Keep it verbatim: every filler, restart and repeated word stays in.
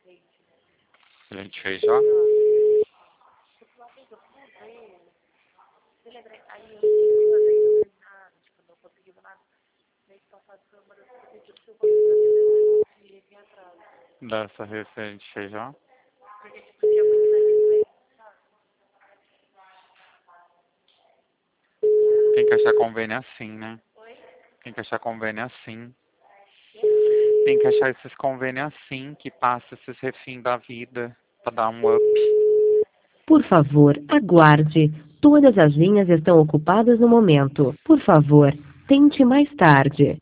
A gente fez já? Dessa vez a gente fez já? Tem que achar convênio assim, né? Tem que achar convênio assim. Tem que achar esses convênios assim, que passa esses refins da vida, pra dar um up. Por favor, aguarde. Todas as linhas estão ocupadas no momento. Por favor, tente mais tarde.